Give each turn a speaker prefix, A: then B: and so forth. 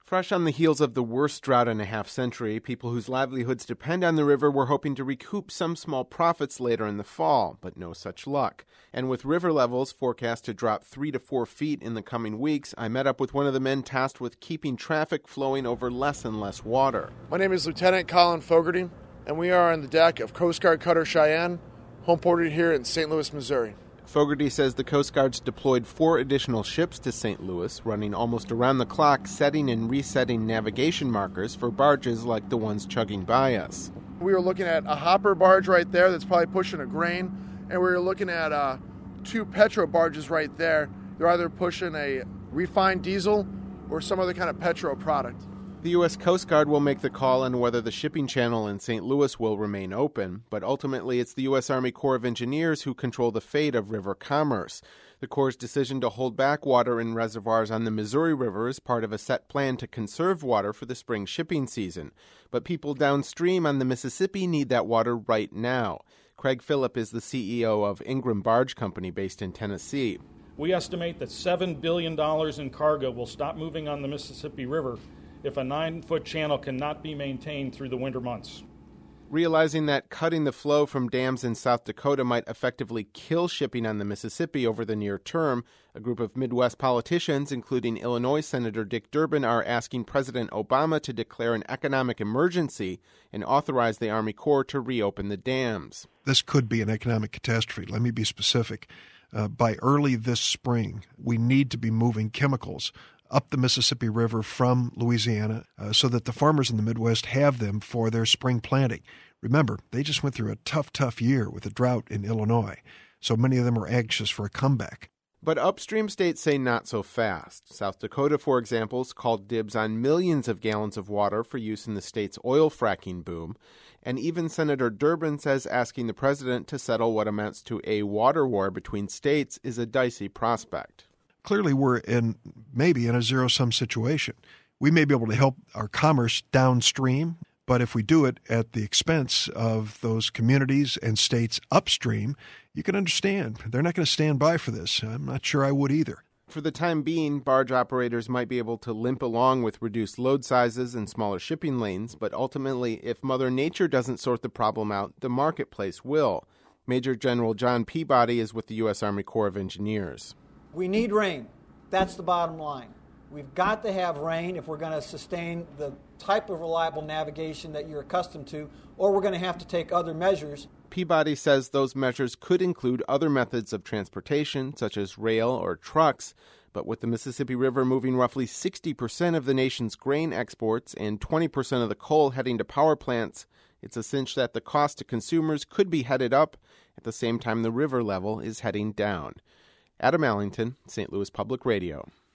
A: Fresh on the heels of the worst drought in a half-century, people whose livelihoods depend on the river were hoping to recoup some small profits later in the fall, but no such luck. And with river levels forecast to drop 3 to 4 feet in the coming weeks, I met up with one of the men tasked with keeping traffic flowing over less and less water.
B: My name is Lieutenant Colin Fogarty, and we are on the deck of Coast Guard Cutter Cheyenne, homeported here in St. Louis, Missouri.
A: Fogarty says the Coast Guard's deployed 4 additional ships to St. Louis, running almost around the clock, setting and resetting navigation markers for barges like the ones chugging by us.
B: We were looking at a hopper barge right there that's probably pushing a grain, and we were looking at 2 petro barges right there. They're either pushing a refined diesel or some other kind of petro product.
A: The U.S. Coast Guard will make the call on whether the shipping channel in St. Louis will remain open, but ultimately it's the U.S. Army Corps of Engineers who control the fate of river commerce. The Corps' decision to hold back water in reservoirs on the Missouri River is part of a set plan to conserve water for the spring shipping season. But people downstream on the Mississippi need that water right now. Craig Phillip is the CEO of Ingram Barge Company based in Tennessee.
C: We estimate that $7 billion in cargo will stop moving on the Mississippi River if a 9-foot channel cannot be maintained through the winter months.
A: Realizing that cutting the flow from dams in South Dakota might effectively kill shipping on the Mississippi over the near term, a group of Midwest politicians, including Illinois Senator Dick Durbin, are asking President Obama to declare an economic emergency and authorize the Army Corps to reopen the dams.
D: This could be an economic catastrophe. Let me be specific. By early this spring, we need to be moving chemicals up the Mississippi River from Louisiana so that the farmers in the Midwest have them for their spring planting. Remember, they just went through a tough year with a drought in Illinois, so many of them are anxious for a comeback.
A: But upstream states say not so fast. South Dakota, for example, has called dibs on millions of gallons of water for use in the state's oil fracking boom. And even Senator Durbin says asking the president to settle what amounts to a water war between states is a dicey prospect.
D: Clearly, we're maybe in a zero-sum situation. We may be able to help our commerce downstream, but if we do it at the expense of those communities and states upstream, you can understand they're not going to stand by for this. I'm not sure I would either.
A: For the time being, barge operators might be able to limp along with reduced load sizes and smaller shipping lanes, but ultimately, if Mother Nature doesn't sort the problem out, the marketplace will. Major General John Peabody is with the U.S. Army Corps of Engineers.
E: We need rain. That's the bottom line. We've got to have rain if we're going to sustain the type of reliable navigation that you're accustomed to, or we're going to have to take other measures.
A: Peabody says those measures could include other methods of transportation, such as rail or trucks, but with the Mississippi River moving roughly 60% of the nation's grain exports and 20% of the coal heading to power plants, it's a cinch that the cost to consumers could be headed up at the same time the river level is heading down. Adam Allington, St. Louis Public Radio.